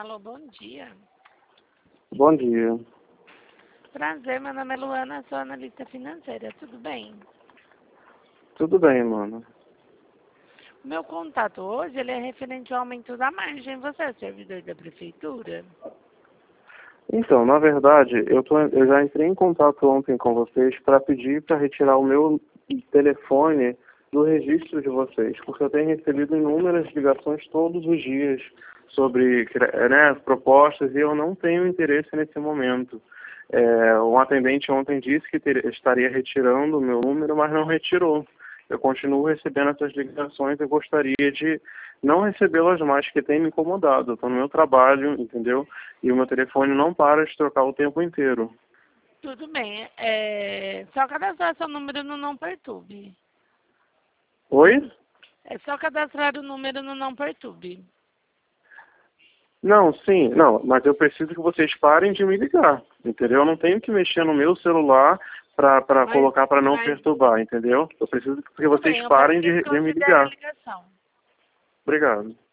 Alô, bom dia. Bom dia. Prazer, meu nome é Luana, sou analista financeira, tudo bem? Tudo bem, mano. O meu contato hoje ele é referente ao aumento da margem. Você é servidor da prefeitura? Então, na verdade, eu já entrei em contato ontem com vocês para pedir para retirar o meu telefone do registro de vocês, porque eu tenho recebido inúmeras ligações todos os dias sobre, né, propostas e eu não tenho interesse nesse momento. Um atendente ontem disse que estaria retirando o meu número, mas não retirou. Eu continuo recebendo essas ligações e gostaria de não recebê-las mais, que tem me incomodado. Eu estou no meu trabalho, entendeu? E o meu telefone não para de trocar o tempo inteiro. Tudo bem. Só cadastrar seu número no Não Perturbe. Oi? É só cadastrar o número no Não Perturbe. Não, sim, não, mas eu preciso que vocês parem de me ligar, entendeu? Eu não tenho que mexer no meu celular para colocar para não perturbar, entendeu? Eu preciso que Tudo vocês bem, eu peço parem de me desconsidere a ligar. ligação. Obrigado.